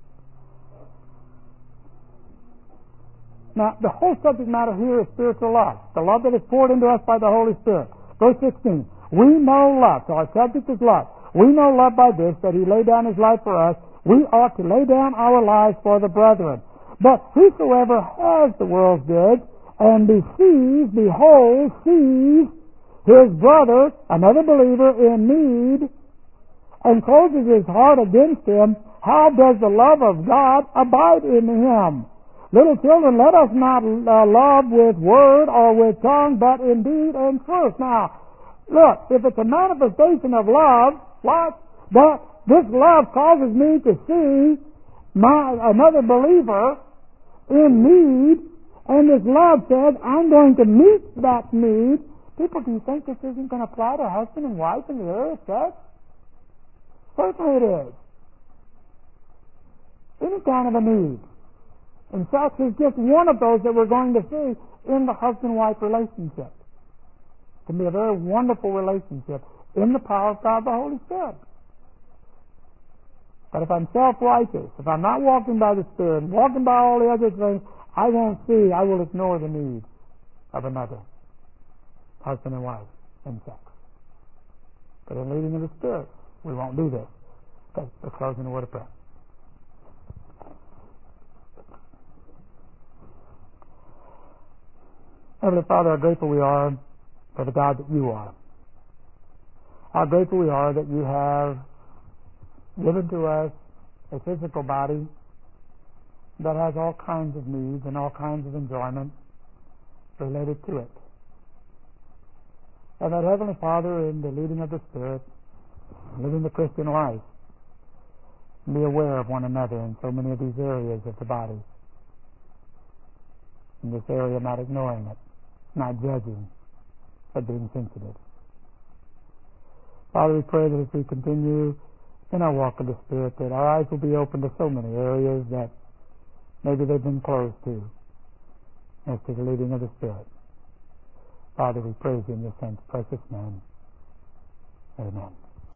[SPEAKER 1] Now, the whole subject matter here is spiritual love. The love that is poured into us by the Holy Spirit. Verse sixteen. We know love. So our subject is love. We know love by this, that He laid down His life for us. We ought to lay down our lives for the brethren. But whosoever has the world's goods and besees, beholds, sees his brother, another believer, in need, and closes his heart against him, how does the love of God abide in him? Little children, let us not uh, love with word or with tongue, but in deed and truth. Now, look, if it's a manifestation of love, what? That this love causes me to see my another believer in need, and this love says, I'm going to meet that need. People, do you think this isn't going to apply to husband and wife in the area of sex? Certainly it is. Any kind of a need. And sex is just one of those that we're going to see in the husband-wife relationship. It can be a very wonderful relationship in the power of God the Holy Spirit. But if I'm self-righteous, if I'm not walking by the Spirit, walking by all the other things, I won't see, I will ignore the need of another husband and wife in sex. But in leading of the Spirit, we won't do this. Okay, let's close in a word of prayer. Heavenly Father, how grateful we are for the God that you are. How grateful we are that you have given to us a physical body that has all kinds of needs and all kinds of enjoyment related to it. And that Heavenly Father, in the leading of the Spirit, living the Christian life, be aware of one another in so many of these areas of the body. In this area, not ignoring it, not judging, but being sensitive. Father, we pray that as we continue in our walk of the Spirit, that our eyes will be open to so many areas that maybe they've been closed to, as to the leading of the Spirit. Father, we praise you in your Son's precious name. Amen.